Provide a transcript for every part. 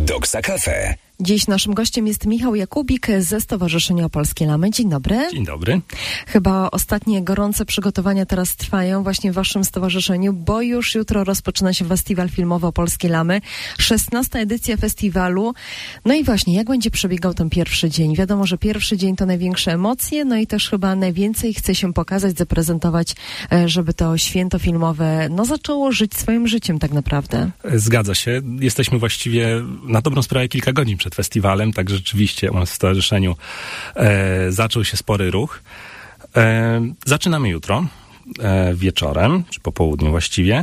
Doksa Cafe. Dziś naszym gościem jest Michał Jakubik ze Stowarzyszenia Opolskie Lamy. Dzień dobry. Dzień dobry. Chyba ostatnie gorące przygotowania teraz trwają właśnie w waszym stowarzyszeniu, bo już jutro rozpoczyna się Festiwal Filmowy Opolskie Lamy, 16. edycja festiwalu. No i właśnie, jak będzie przebiegał ten pierwszy dzień? Wiadomo, że pierwszy dzień to największe emocje, no i też chyba najwięcej chce się pokazać, zaprezentować, żeby to święto filmowe, zaczęło żyć swoim życiem tak naprawdę. Zgadza się. Jesteśmy właściwie na dobrą sprawę kilka godzin przed festiwalem, tak rzeczywiście u nas w stowarzyszeniu zaczął się spory ruch. Zaczynamy jutro wieczorem, czy po południu właściwie.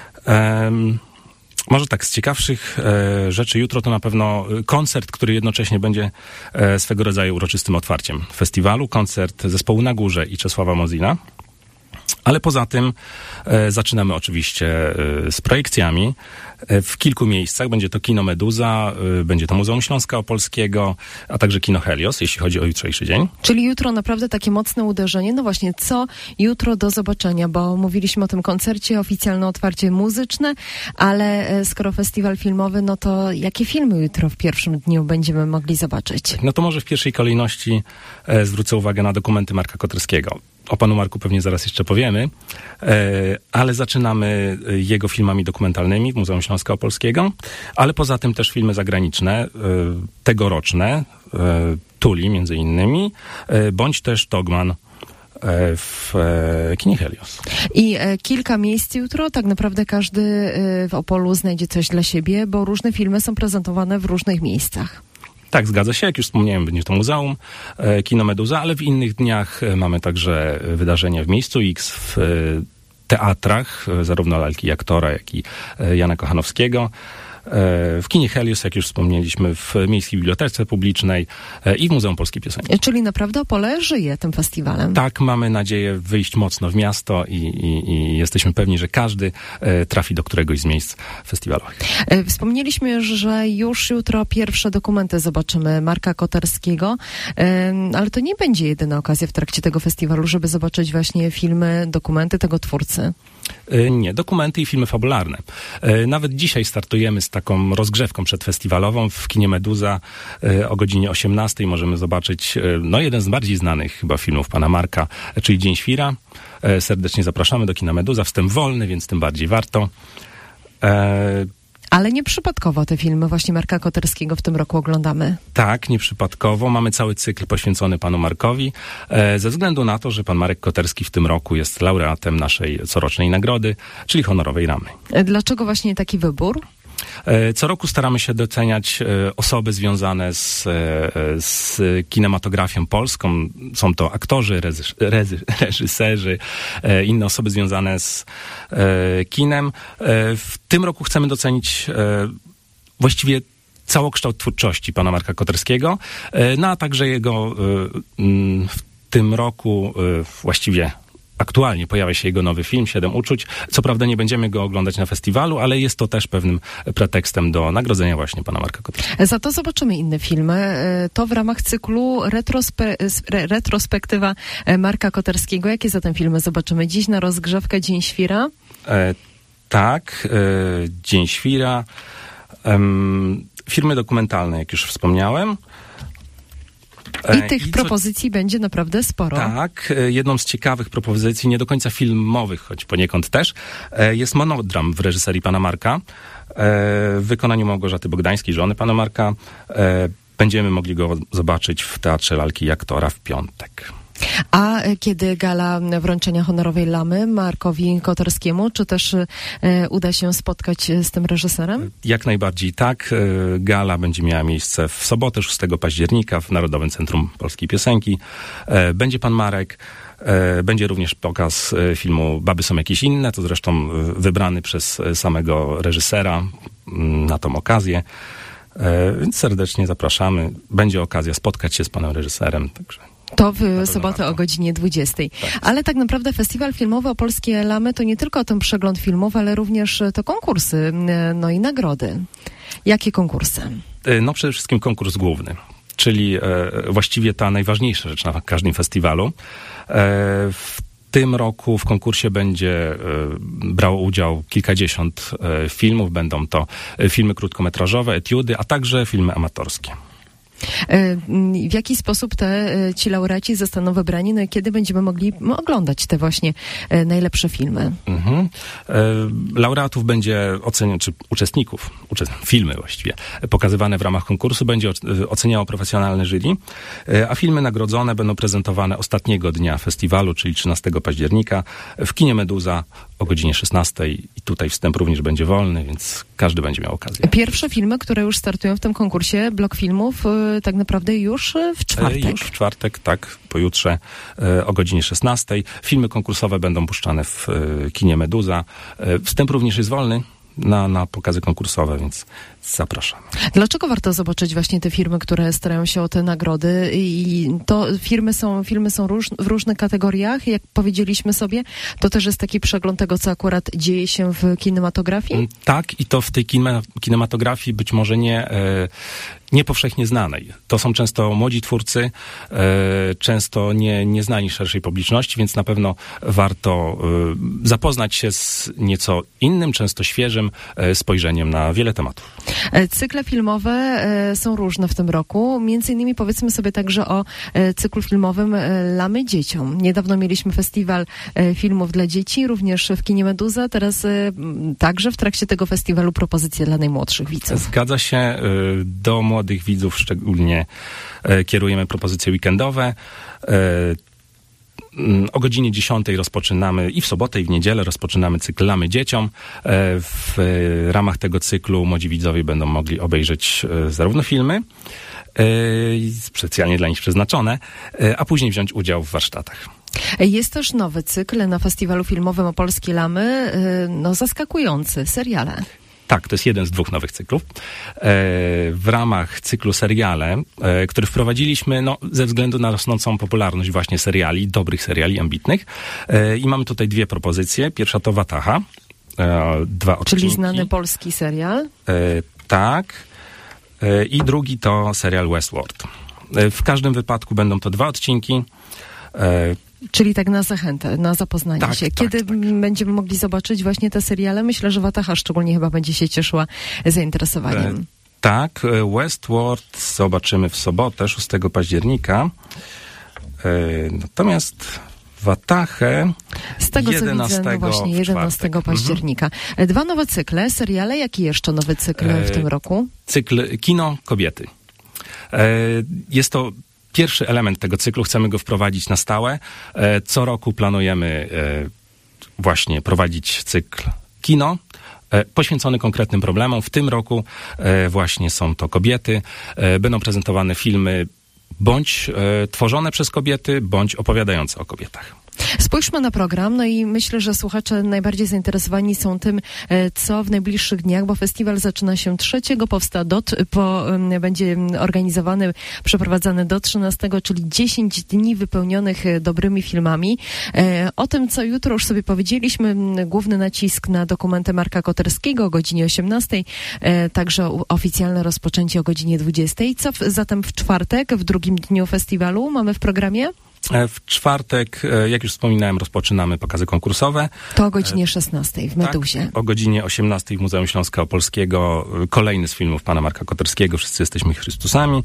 Może tak z ciekawszych rzeczy jutro to na pewno koncert, który jednocześnie będzie swego rodzaju uroczystym otwarciem festiwalu. Koncert zespołu Na Górze i Czesława Mozina. Ale poza tym zaczynamy oczywiście z projekcjami. W kilku miejscach będzie to Kino Meduza, będzie to Muzeum Śląska Opolskiego, a także Kino Helios, jeśli chodzi o jutrzejszy dzień. Czyli jutro naprawdę takie mocne uderzenie. No właśnie, co jutro do zobaczenia, bo mówiliśmy o tym koncercie, oficjalne otwarcie muzyczne, ale skoro festiwal filmowy, no to jakie filmy jutro w pierwszym dniu będziemy mogli zobaczyć? No to może w pierwszej kolejności zwrócę uwagę na dokumenty Marka Koterskiego. O panu Marku pewnie zaraz jeszcze powiemy, ale zaczynamy jego filmami dokumentalnymi w Muzeum Śląska Opolskiego, ale poza tym też filmy zagraniczne, tegoroczne, Tuli między innymi, bądź też Dogman w kinie Helios. I kilka miejsc jutro, tak naprawdę każdy w Opolu znajdzie coś dla siebie, bo różne filmy są prezentowane w różnych miejscach. Tak, zgadza się. Jak już wspomniałem, będzie to Muzeum, Kino Meduza, ale w innych dniach mamy także wydarzenia w miejscu X, w teatrach, zarówno Lalki Aktora, jak i Jana Kochanowskiego. W kinie Helios, jak już wspomnieliśmy, w Miejskiej Bibliotece Publicznej i w Muzeum Polskiej Piosenki. Czyli naprawdę Opole żyje tym festiwalem. Tak, mamy nadzieję wyjść mocno w miasto i jesteśmy pewni, że każdy trafi do któregoś z miejsc festiwalowych. Wspomnieliśmy, że już jutro pierwsze dokumenty zobaczymy Marka Koterskiego, ale to nie będzie jedyna okazja w trakcie tego festiwalu, żeby zobaczyć właśnie filmy, dokumenty tego twórcy. Nie, dokumenty i filmy fabularne. Nawet dzisiaj startujemy z taką rozgrzewką przedfestiwalową w kinie Meduza o godzinie 18:00 możemy zobaczyć jeden z bardziej znanych chyba filmów pana Marka, czyli Dzień Świra. Serdecznie zapraszamy do kina Meduza. Wstęp wolny, więc tym bardziej warto. Ale nieprzypadkowo te filmy właśnie Marka Koterskiego w tym roku oglądamy. Tak, nieprzypadkowo. Mamy cały cykl poświęcony panu Markowi, ze względu na to, że pan Marek Koterski w tym roku jest laureatem naszej corocznej nagrody, czyli honorowej Ramy. Dlaczego właśnie taki wybór? Co roku staramy się doceniać osoby związane z kinematografią polską. Są to aktorzy, reżyserzy, inne osoby związane z kinem. W tym roku chcemy docenić właściwie całokształt twórczości pana Marka Koterskiego, a także jego w tym roku właściwie aktualnie pojawia się jego nowy film, 7 uczuć. Co prawda nie będziemy go oglądać na festiwalu, ale jest to też pewnym pretekstem do nagrodzenia właśnie pana Marka Koterskiego. Za to zobaczymy inne filmy. To w ramach cyklu retrospektywa Marka Koterskiego. Jakie zatem filmy zobaczymy dziś na rozgrzewkę? Dzień Świra? Tak, Dzień Świra. Filmy dokumentalne, jak już wspomniałem. I tych propozycji będzie naprawdę sporo. Tak, jedną z ciekawych propozycji, nie do końca filmowych, choć poniekąd też, jest Monodram w reżyserii pana Marka, w wykonaniu Małgorzaty Bogdańskiej, żony pana Marka. Będziemy mogli go zobaczyć w Teatrze Lalki Aktora w piątek. A kiedy gala wręczenia honorowej Lamy Markowi Koterskiemu, czy też uda się spotkać z tym reżyserem? Jak najbardziej tak. Gala będzie miała miejsce w sobotę, 6 października w Narodowym Centrum Polskiej Piosenki. Będzie pan Marek. Będzie również pokaz filmu Baby są jakieś inne, to zresztą wybrany przez samego reżysera na tą okazję. Więc serdecznie zapraszamy. Będzie okazja spotkać się z panem reżyserem, także... To w sobotę o godzinie 20:00. Tak. Ale tak naprawdę Festiwal Filmowy Opolskie Lamy to nie tylko ten przegląd filmów, ale również to konkursy, i nagrody. Jakie konkursy? Przede wszystkim konkurs główny, czyli właściwie ta najważniejsza rzecz na każdym festiwalu. W tym roku w konkursie będzie brało udział kilkadziesiąt filmów. Będą to filmy krótkometrażowe, etiudy, a także filmy amatorskie. W jaki sposób ci laureaci zostaną wybrani? No i kiedy będziemy mogli oglądać te właśnie najlepsze filmy? Laureatów będzie oceniał, czy uczestników, filmy właściwie, pokazywane w ramach konkursu będzie oceniało profesjonalne jury, a filmy nagrodzone będą prezentowane ostatniego dnia festiwalu, czyli 13 października w kinie Meduza o godzinie 16 i tutaj wstęp również będzie wolny, więc każdy będzie miał okazję. Pierwsze filmy, które już startują w tym konkursie, blok filmów, tak naprawdę już w czwartek. Już w czwartek, tak, pojutrze o godzinie 16. Filmy konkursowe będą puszczane w kinie Meduza. Wstęp również jest wolny na pokazy konkursowe, więc zapraszam. Dlaczego warto zobaczyć właśnie te firmy, które starają się o te nagrody? I to filmy są w różnych kategoriach, jak powiedzieliśmy sobie. To też jest taki przegląd tego, co akurat dzieje się w kinematografii? Tak, i to w tej kinematografii być może nie powszechnie znanej. To są często młodzi twórcy, często nie znani szerszej publiczności, więc na pewno warto zapoznać się z nieco innym, często świeżym spojrzeniem na wiele tematów. Cykle filmowe są różne w tym roku. Między innymi powiedzmy sobie także o cyklu filmowym Lamy dzieciom. Niedawno mieliśmy festiwal filmów dla dzieci, również w kinie Meduza. Teraz także w trakcie tego festiwalu propozycje dla najmłodszych widzów. Zgadza się. Do młodych widzów szczególnie kierujemy propozycje weekendowe. O godzinie 10 rozpoczynamy i w sobotę, i w niedzielę rozpoczynamy cykl Lamy dzieciom. W ramach tego cyklu młodzi widzowie będą mogli obejrzeć zarówno filmy, specjalnie dla nich przeznaczone, a później wziąć udział w warsztatach. Jest też nowy cykl na festiwalu filmowym Opolskie Lamy, zaskakujący, seriale. Tak, to jest jeden z 2 nowych cyklów. W ramach cyklu seriale, który wprowadziliśmy ze względu na rosnącą popularność właśnie seriali, dobrych seriali, ambitnych. I mamy tutaj 2 propozycje. Pierwsza to Wataha. 2 odcinki. Czyli znany polski serial. Tak. I drugi to serial Westworld. W każdym wypadku będą to 2 odcinki. Czyli tak na zachętę, na zapoznanie się. Kiedy będziemy mogli zobaczyć właśnie te seriale? Myślę, że Wataha szczególnie chyba będzie się cieszyła zainteresowaniem. Tak, Westworld zobaczymy w sobotę, 6 października. Natomiast Watahę z tego 11, co widzę, no właśnie, 11 października. 2 nowe cykle, seriale. Jaki jeszcze nowy cykl w tym roku? Cykl Kino Kobiety. Jest to pierwszy element tego cyklu, chcemy go wprowadzić na stałe. Co roku planujemy właśnie prowadzić cykl kino poświęcony konkretnym problemom. W tym roku właśnie są to kobiety. Będą prezentowane filmy bądź tworzone przez kobiety, bądź opowiadające o kobietach. Spójrzmy na program, no i myślę, że słuchacze najbardziej zainteresowani są tym, co w najbliższych dniach, bo festiwal zaczyna się 3, będzie organizowany, przeprowadzany do 13, czyli 10 dni wypełnionych dobrymi filmami. O tym, co jutro już sobie powiedzieliśmy, główny nacisk na dokumenty Marka Koterskiego o godzinie 18, także oficjalne rozpoczęcie o godzinie 20. Co zatem w czwartek, w drugim dniu festiwalu mamy w programie? W czwartek, jak już wspominałem, rozpoczynamy pokazy konkursowe. To o godzinie 16 w Meduzie. Tak, o godzinie 18 w Muzeum Śląska Opolskiego. Kolejny z filmów pana Marka Koterskiego, Wszyscy jesteśmy Chrystusami.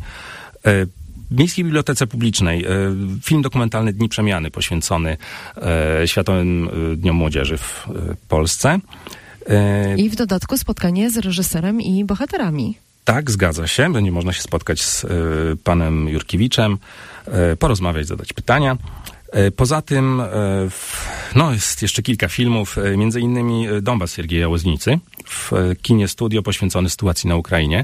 W Miejskiej Bibliotece Publicznej film dokumentalny Dni Przemiany poświęcony Światowym Dniom Młodzieży w Polsce. I w dodatku spotkanie z reżyserem i bohaterami. Tak, zgadza się. Będzie można się spotkać z panem Jurkiewiczem, porozmawiać, zadać pytania. Poza tym jest jeszcze kilka filmów, między innymi Donbas Siergieja Łoznicy w kinie studio poświęcony sytuacji na Ukrainie.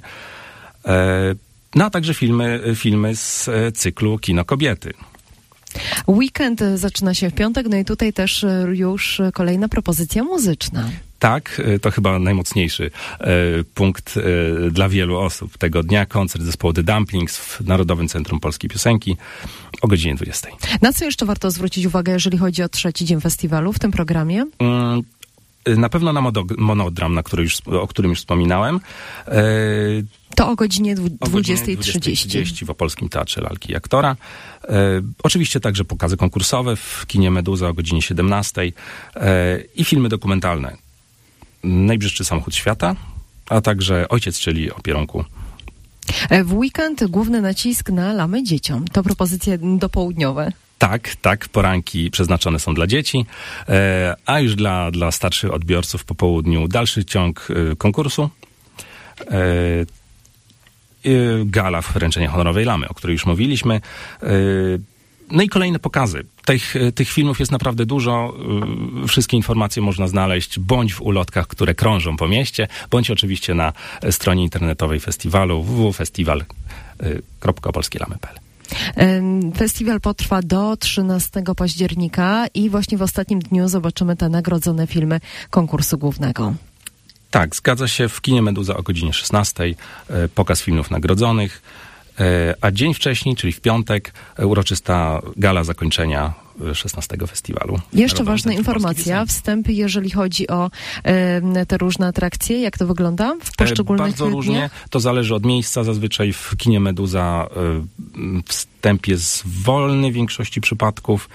A także filmy z cyklu Kino Kobiety. Weekend zaczyna się w piątek, no i tutaj też już kolejna propozycja muzyczna. Tak, to chyba najmocniejszy punkt dla wielu osób tego dnia. Koncert zespołu The Dumplings w Narodowym Centrum Polskiej Piosenki o godzinie 20. Na co jeszcze warto zwrócić uwagę, jeżeli chodzi o 3. dzień festiwalu w tym programie? Na pewno na monodram, o którym już wspominałem. To o godzinie 20:30 w Opolskim Teatrze Lalki i Aktora. Oczywiście także pokazy konkursowe w kinie Meduza o godzinie 17:00 i filmy dokumentalne. Najbrzydszy samochód świata, a także Ojciec, czyli o Pierunku. W weekend główny nacisk na lamy dzieciom. To propozycje dopołudniowe. Tak, poranki przeznaczone są dla dzieci, a już dla starszych odbiorców po południu dalszy ciąg konkursu. Gala wręczenia honorowej lamy, o której już mówiliśmy. No i kolejne pokazy. Tych filmów jest naprawdę dużo. Wszystkie informacje można znaleźć bądź w ulotkach, które krążą po mieście, bądź oczywiście na stronie internetowej festiwalu www.festiwal.opolskielamy.pl. Festiwal potrwa do 13 października i właśnie w ostatnim dniu zobaczymy te nagrodzone filmy konkursu głównego. Tak, zgadza się. W kinie Meduza o godzinie 16:00 pokaz filmów nagrodzonych, a dzień wcześniej, czyli w piątek, uroczysta gala zakończenia 16 festiwalu. Jeszcze ważna informacja, wstęp, jeżeli chodzi o te różne atrakcje, jak to wygląda w poszczególnych Bardzo dniach? różnie, to zależy od miejsca. Zazwyczaj w kinie Meduza wstęp jest wolny w większości przypadków.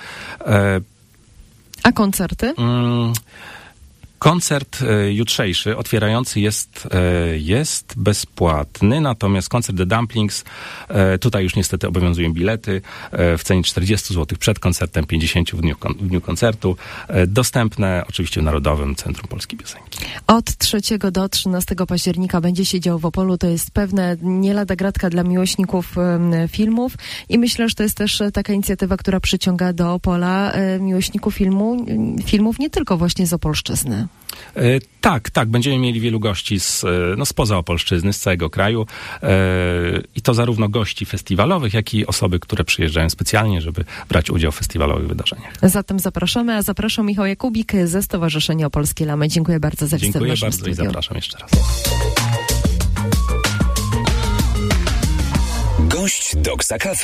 A koncerty? Koncert jutrzejszy, otwierający jest bezpłatny, natomiast koncert The Dumplings, tutaj już niestety obowiązują bilety w cenie 40 zł przed koncertem, 50 w dniu koncertu, dostępne oczywiście w Narodowym Centrum Polskiej Piosenki. Od 3 do 13 października będzie się działo w Opolu, to jest pewne nie lada gratka dla miłośników filmów i myślę, że to jest też taka inicjatywa, która przyciąga do Opola miłośników filmów nie tylko właśnie z Opolszczyzny. Tak, będziemy mieli wielu gości spoza Opolszczyzny, z całego kraju i to zarówno gości festiwalowych, jak i osoby, które przyjeżdżają specjalnie, żeby brać udział w festiwalowych wydarzeniach. Zatem zapraszamy, a zapraszam Michał Jakubik ze Stowarzyszenia Opolskie Lamy. Dziękuję bardzo za wizytę w naszym bardzo studiu. I zapraszam jeszcze raz. Gość Doksa Cafe.